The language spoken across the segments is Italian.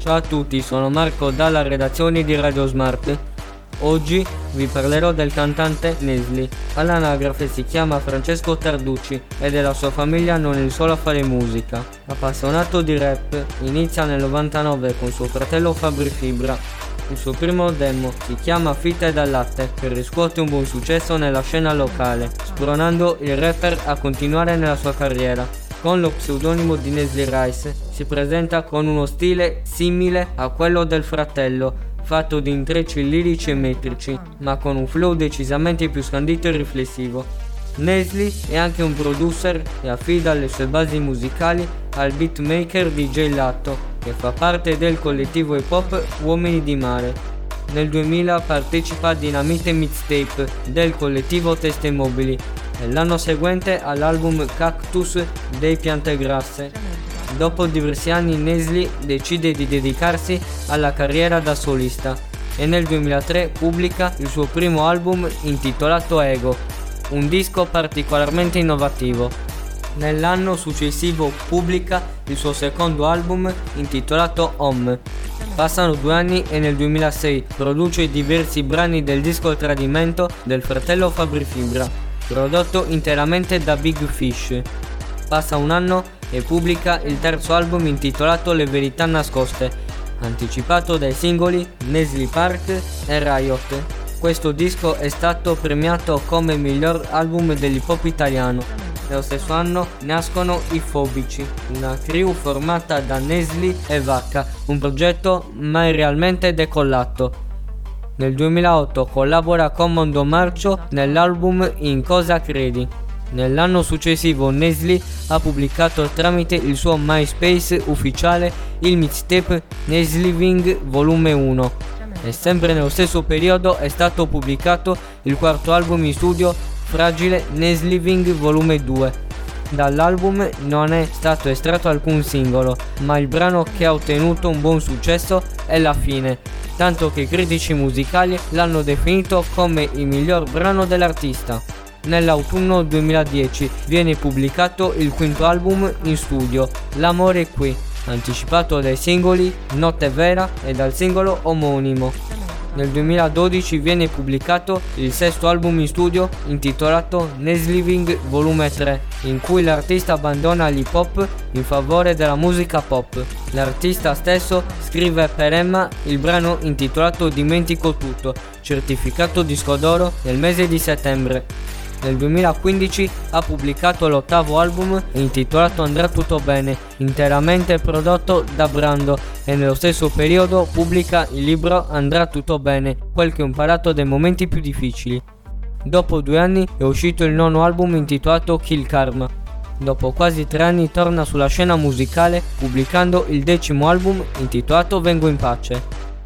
Ciao a tutti, sono Marco dalla redazione di Radio Smart. Oggi vi parlerò del cantante Nesli. All'anagrafe si chiama Francesco Tarducci e della sua famiglia non è il solo a fare musica. Appassionato di rap, inizia nel 99 con suo fratello Fabri Fibra. Il suo primo demo si chiama Fitte dal latte, che riscuote un buon successo nella scena locale, spronando il rapper a continuare nella sua carriera. Con lo pseudonimo di Nesli Rice si presenta con uno stile simile a quello del fratello, fatto di intrecci lirici e metrici, ma con un flow decisamente più scandito e riflessivo. Nesli è anche un producer e affida le sue basi musicali al beatmaker DJ Latto, che fa parte del collettivo hip hop Uomini di Mare. Nel 2000 partecipa a Dinamite Mixtape del collettivo Teste Mobili e l'anno seguente all'album Cactus dei Piantegrasse. Dopo diversi anni Nesli decide di dedicarsi alla carriera da solista e nel 2003 pubblica il suo primo album intitolato Ego, un disco particolarmente innovativo. Nell'anno successivo pubblica il suo secondo album intitolato Home. Passano 2 anni e nel 2006 produce diversi brani del disco Tradimento del fratello Fabri Fibra, prodotto interamente da Big Fish. Passa un anno e pubblica il terzo album intitolato Le Verità Nascoste, anticipato dai singoli Nesli Park e Riot. Questo disco è stato premiato come miglior album dell'hip hop italiano. Nello stesso anno nascono I Fobici, una crew formata da Nesli e Vacca, un progetto mai realmente decollato. Nel 2008 collabora con Mondo Marcio nell'album In Cosa Credi. Nell'anno successivo Nesli ha pubblicato tramite il suo MySpace ufficiale il mixtape Nesliving Volume 1 e sempre nello stesso periodo è stato pubblicato il quarto album in studio Fragile Nesliving Volume 2. Dall'album non è stato estratto alcun singolo, ma il brano che ha ottenuto un buon successo è La Fine, tanto che i critici musicali l'hanno definito come il miglior brano dell'artista. Nell'autunno 2010 viene pubblicato il quinto album in studio, L'amore è qui, anticipato dai singoli Notte Vera e dal singolo omonimo. Nel 2012 viene pubblicato il sesto album in studio intitolato Nesliving Volume 3, in cui l'artista abbandona l'hip hop in favore della musica pop. L'artista stesso scrive per Emma il brano intitolato Dimentico tutto, certificato disco d'oro nel mese di settembre. Nel 2015 ha pubblicato l'ottavo album intitolato Andrà tutto bene, interamente prodotto da Brando, e nello stesso periodo pubblica il libro Andrà tutto bene, quel che ho imparato dai momenti più difficili. Dopo 2 anni è uscito il nono album intitolato Kill Karma. Dopo quasi 3 anni torna sulla scena musicale pubblicando il 10° album intitolato Vengo in pace.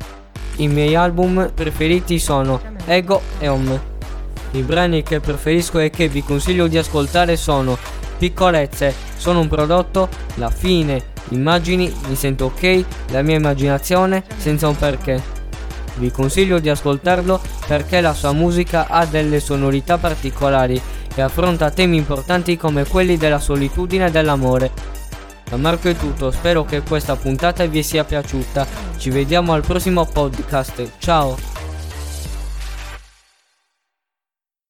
I miei album preferiti sono Ego e Home. I brani che preferisco e che vi consiglio di ascoltare sono Piccolezze, Sono un prodotto, La Fine, Immagini, Mi sento ok, La mia immaginazione, Senza un perché. Vi consiglio di ascoltarlo perché la sua musica ha delle sonorità particolari e affronta temi importanti come quelli della solitudine e dell'amore. Da Marco è tutto, spero che questa puntata vi sia piaciuta. Ci vediamo al prossimo podcast, ciao!